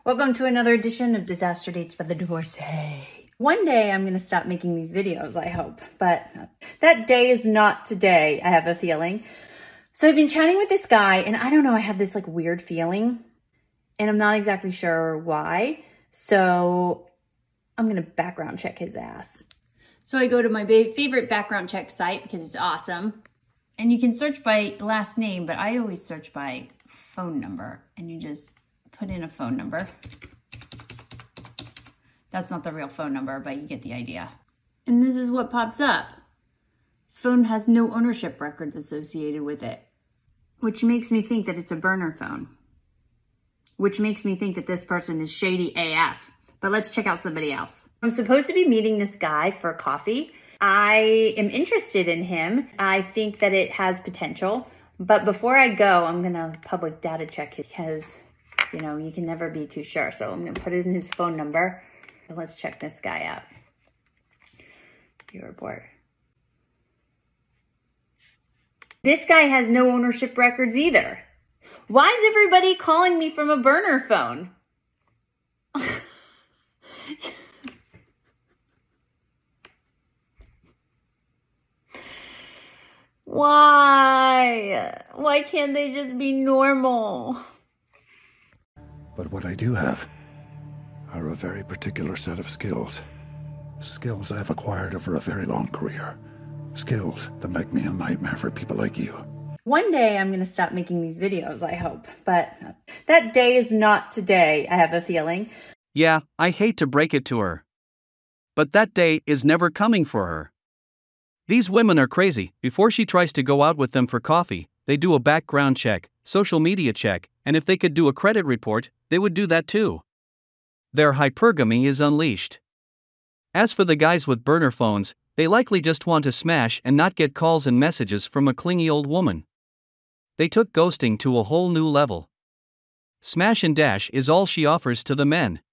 Welcome to another edition of Disaster Dates by the Divorcee. One day I'm going to stop making these videos, I hope, but that day is not today, I have a feeling. So I've been chatting with this guy and I don't know, I have this like weird feeling and I'm not exactly sure why. So I'm going to background check his ass. So I go to my favorite background check site because it's awesome. And you can search by last name, but I always search by phone number. And you just put in a phone number. That's not the real phone number, but you get the idea. And this is what pops up. This phone has no ownership records associated with it. Which makes me think that it's a burner phone. Which makes me think that this person is shady AF. But let's check out somebody else. I'm supposed to be meeting this guy for coffee. I am interested in him. I think that it has potential. But before I go, I'm going to public data check it because, you know, you can never be too sure. So I'm going to put in his phone number. So let's check this guy out. View report. This guy has no ownership records either. Why is everybody calling me from a burner phone? Why? Why can't they just be normal? But what I do have are a very particular set of skills. Skills I've acquired over a very long career. Skills that make me a nightmare for people like you. One day I'm going to stop making these videos, I hope. But that day is not today, I have a feeling. Yeah, I hate to break it to her. But that day is never coming for her. These women are crazy. Before she tries to go out with them for coffee, they do a background check, social media check, and if they could do a credit report, they would do that too. Their hypergamy is unleashed. As for the guys with burner phones, they likely just want to smash and not get calls and messages from a clingy old woman. They took ghosting to a whole new level. Smash and dash is all she offers to the men.